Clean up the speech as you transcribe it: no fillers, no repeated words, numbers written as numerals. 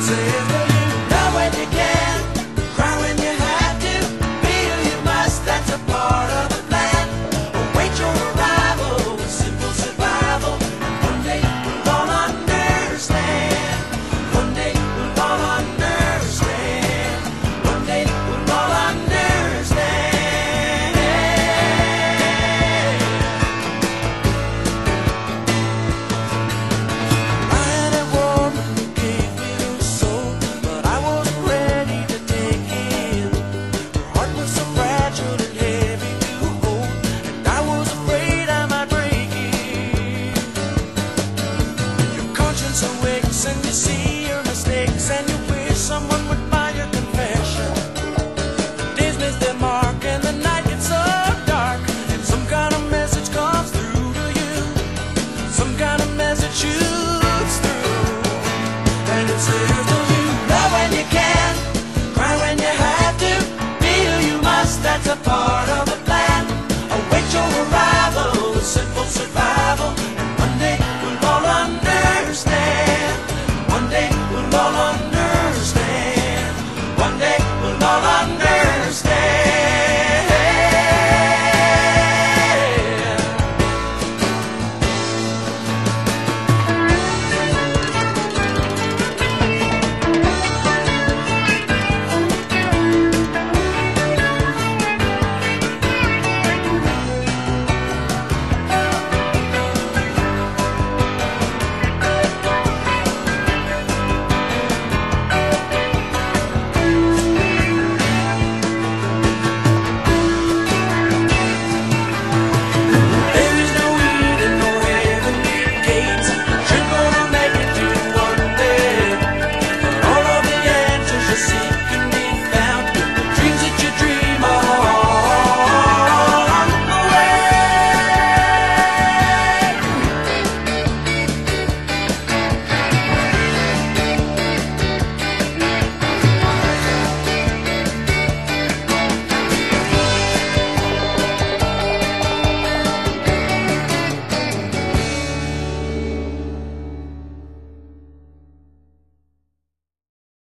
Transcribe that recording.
says to you, love when you can, cry when you have to, feel you must, that's a part of the plan. Await your arrival with simple survival, and one day we'll all understand. One day we'll all understand. One day we'll all understand. I had a woman who gave me her soul, but I wasn't ready to take it. Her heart was so fragile and heavy to hold, and I was afraid I might break it. Your conscience awakes and you see your mistakes, and you wish someone would buy your confession. Days miss their mark and the night gets so dark, and some kind of message comes through to you. Some kind of message shoots through, and it says to you, love when you can, cry when you have to, feel you must, that's a part of the plan. Await your arrival with simple survival, and one day we'll all understand. One day we'll all